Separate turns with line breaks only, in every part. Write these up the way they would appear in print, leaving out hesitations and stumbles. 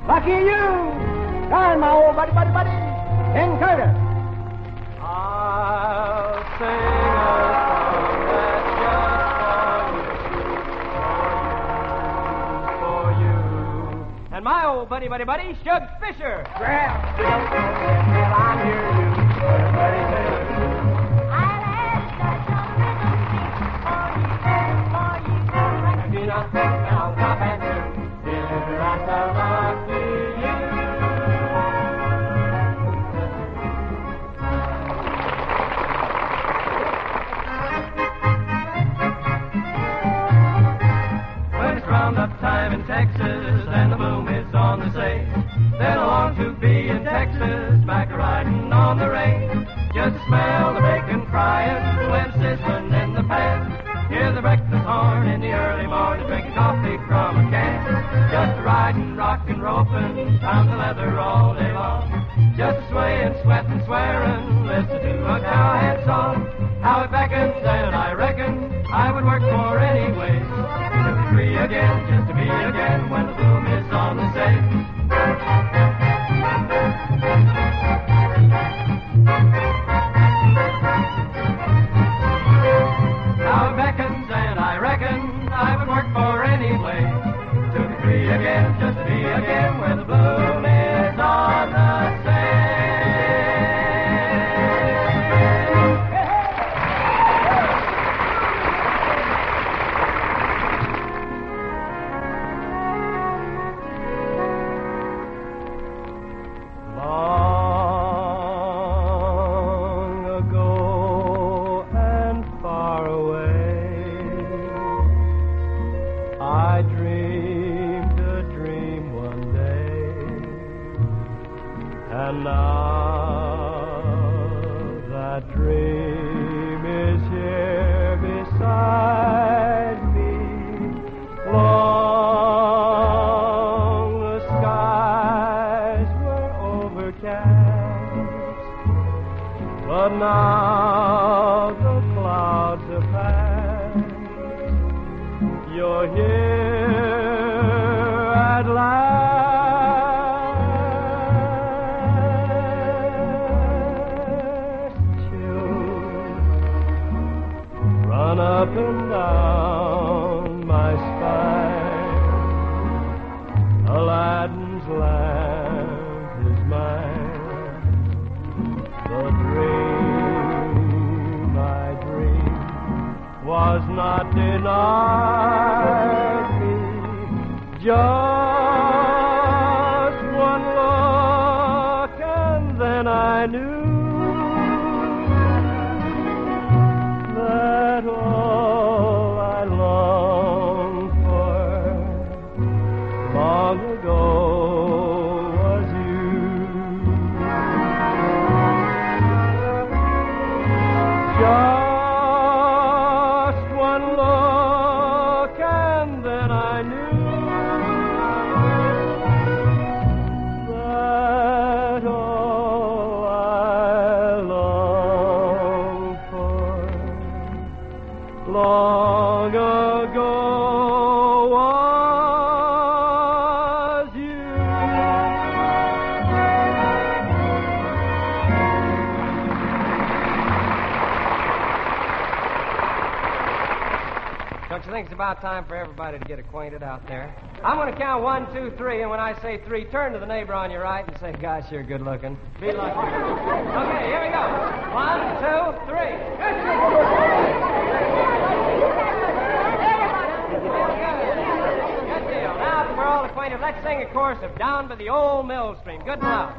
Lucky you. Darn my old buddy, Ken Carter.
I'll sing a song that's just for you. And my old buddy, Shug Fisher.
Well,
I'm here, you. Time in Texas and the boom is on the say. Then I long to be in Texas, back riding on the range. Just smell the bacon frying when sizzling in the pan. Hear the breakfast horn in the early morning, drinking coffee from a can. Just riding, rocking, roping, pound the leather all day long. Just swaying, sweating, swearing, listen to a cowhead song. How it beckons and I reckon I would work for anyway. To be free again, just to be again when the boom is on the stage. How it beckons and I reckon I would work for anyway. To be free again, just to be again when the boom is on the stage. And now that dream is here beside me. Long the skies were overcast, but now the clouds have passed. You're here at last. Up and down my spine, Aladdin's lamp is mine. The dream I dreamed was not denied me. Just one look and then I knew that all I longed for long ago was you. Just one look and then I knew that all I longed for long ago was you. Don't you think it's about time for everybody to get acquainted out there? I'm going to count 1, 2, 3, and when I say 3, turn to the neighbor on your right and say, "Gosh, you're good looking." Be lucky. Okay, here we go. 1, 2, 3. Good deal. Now that we're all acquainted, let's sing a chorus of Down by the Old Mill Stream. Good and loud.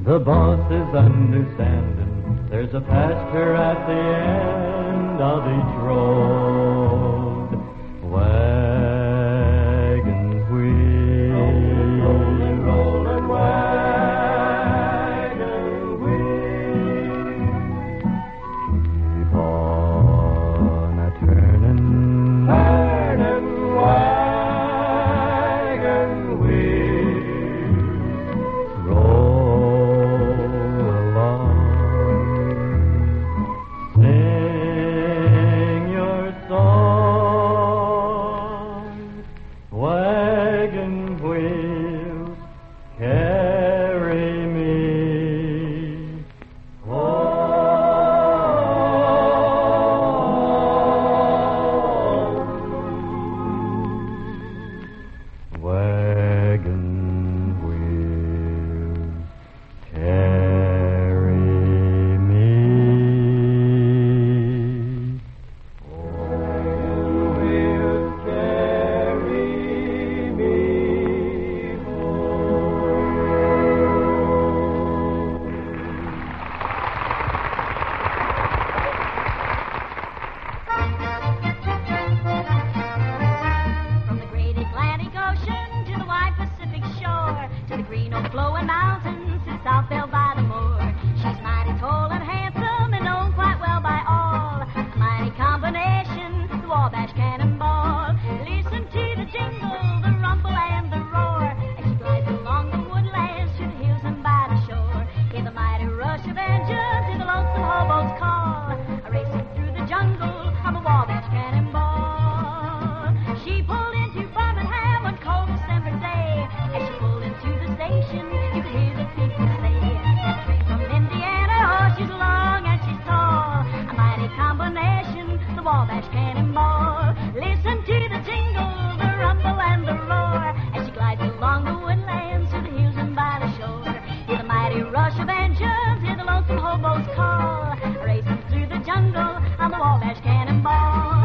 The boss is understanding. There's a pasture at the end of each road. Wagon wheel, rolling, rolling wagon wheel. Keep on a turning, turning wagon wheel. Roll along, sing your song. Wagon wheels carry me home. Wagon wheels carry me home. Wheels carry me
From the great Atlantic Ocean to the wide Pacific shore, to the green old flowing mountains, to the South Belle by the moor. She's mighty tall and handsome and known quite well by all. A mighty combination, the Wabash Cannonball. Listen to the jingle, the rumble and the roar, as she glides along the woodlands to the hills and by the shore. Hear the mighty rush of engines, hear the lonesome hobo's call, racing through the jungle of a Wabash Cannonball. She pulled into Birmingham one cold December day. As she pulled into the station, you could hear the people say, that train from Indiana, oh, she's long and she's tall. A mighty combination, the Wabash Cannonball. Listen to the jingle, the rumble and the roar, as she glides along the woodlands to the hills and by the shore. Hear the mighty rush of engines, hear the lonesome hobo's call, racing through the jungle on the Wabash Cannonball.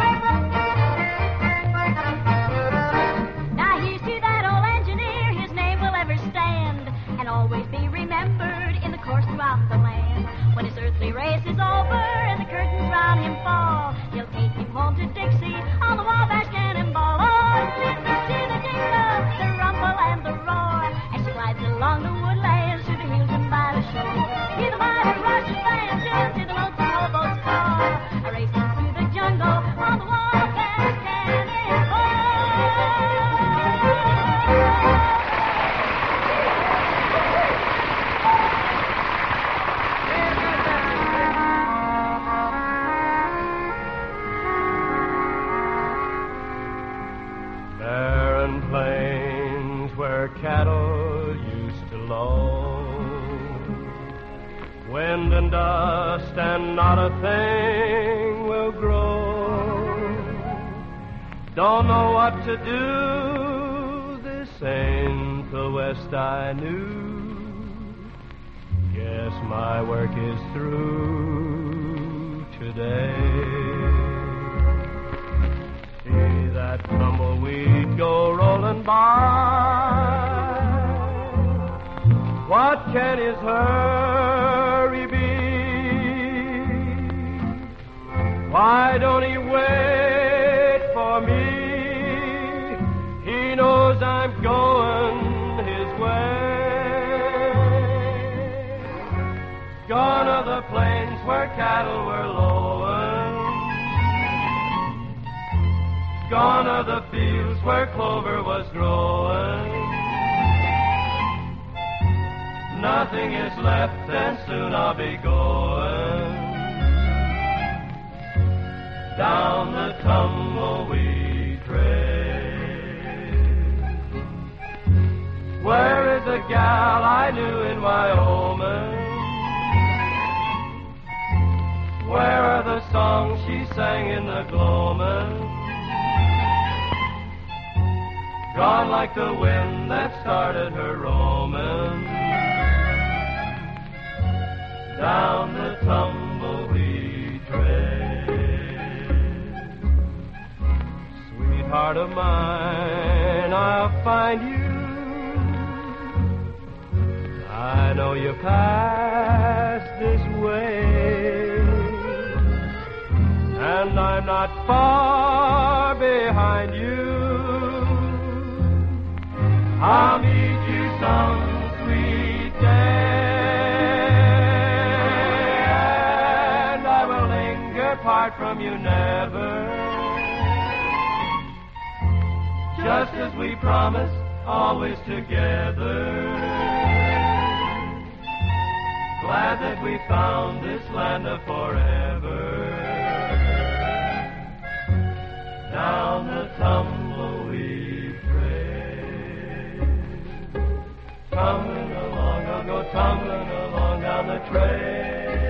Now here's to that old engineer, his name will ever stand, and always be remembered in the course throughout the land. When his earthly race is over and the curtains round him fall, he'll take him home to Dixie on the Wabash Cannonball. Oh, listen to the jingle, the rumble and the roar, as she glides along the woodlands to the hills and by the shore. Hear the mighty rush of engines, hear the lonesome hobo's call, racing through the jungle on the Wabash Cannonball.
Barren plains where cattle used to low, wind and dust and not a thing will grow. Don't know what to do, this ain't the West I knew. Guess my work is through today. See that tumbleweed go rolling by. What can his hurry be? Why don't he wait for me? He knows I'm going his way. Gone are the plains where cattle were lowing. Gone are the fields where clover was growing. Nothing is left and soon I'll be going down the tumbleweed trail. Where is the gal I knew in Wyoming? Where are the songs she sang in the gloaming? Gone like the wind that started her roaming down the tumbleweed trail. Sweetheart of mine, I'll find you. I I know you passed this way, and I'm not far behind you. I'll meet you some sweet day, and I will linger apart from you never, just as we promised, always together. Glad that we found this land of forever. Down the tumbleweed trail, tumbling along, I'll go tumbling along down the trail.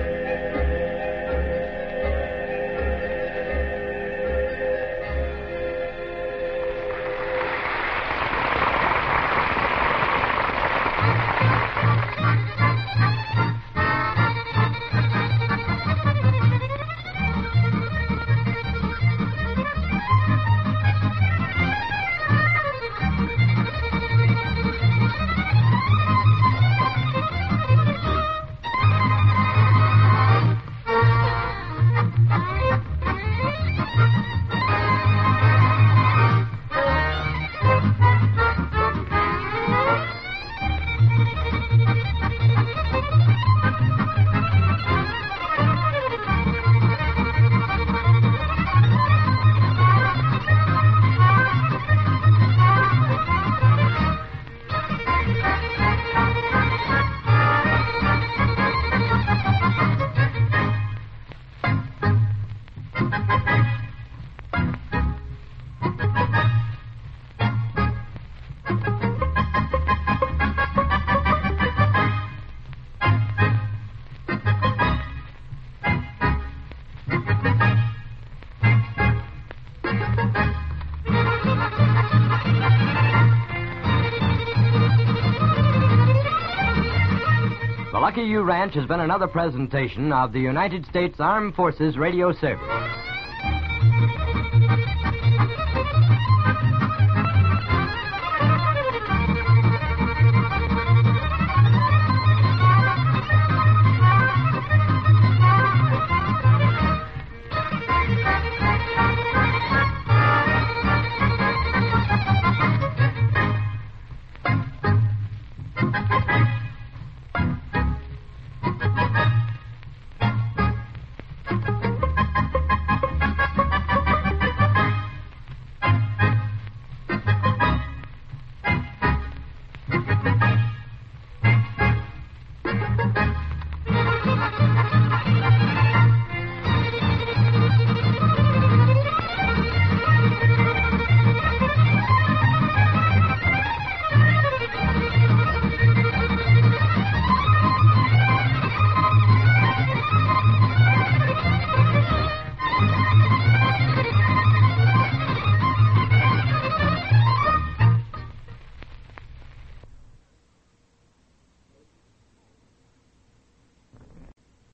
The Lucky You Ranch has been another presentation of the United States Armed Forces Radio Service.